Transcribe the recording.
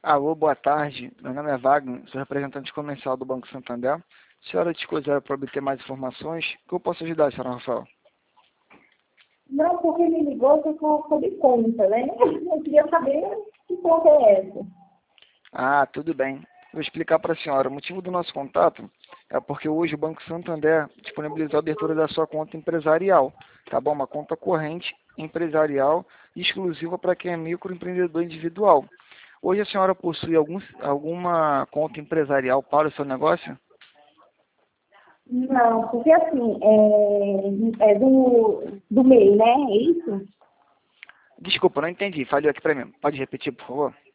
Alô, boa tarde. Meu nome é Wagner, sou representante comercial do Banco Santander. A senhora dispuser para obter mais informações, que eu posso ajudar, senhora Rafael? Não, porque me ligou sobre conta, né? Eu queria saber que conta é essa. Ah, tudo bem. Vou explicar para a senhora. O motivo do nosso contato é porque hoje o Banco Santander disponibilizou a abertura da sua conta empresarial, tá bom? Uma conta corrente empresarial exclusiva para quem é microempreendedor individual. Hoje a senhora possui alguma conta empresarial para o seu negócio? Não, porque assim, é do MEI, né? É isso? Desculpa, não entendi. Falhou aqui para mim. Pode repetir, por favor?